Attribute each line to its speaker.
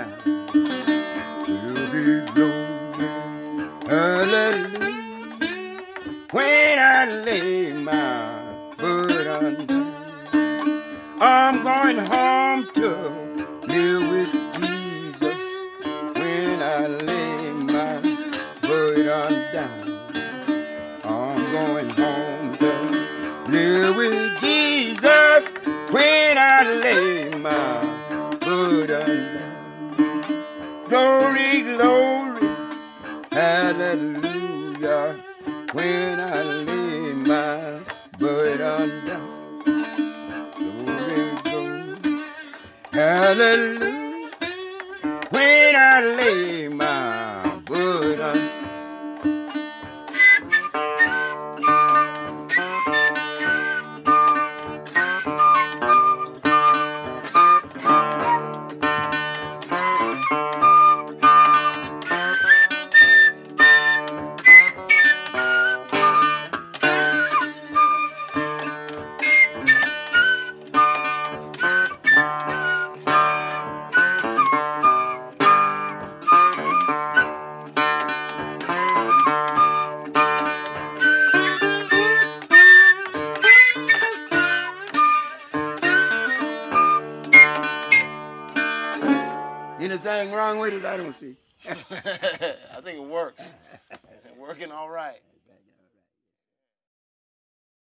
Speaker 1: down. Will be glory, hallelujah. When I lay my burden down, I'm going home to live with Jesus. When I lay my burden down, I'm going home to live with Jesus. When I lay my burden down, glory, glory, hallelujah. When I lay my burden down, glory, glory, hallelujah. When I lay my burden. Anything wrong with it? I don't see.
Speaker 2: I think it works. It's working all right.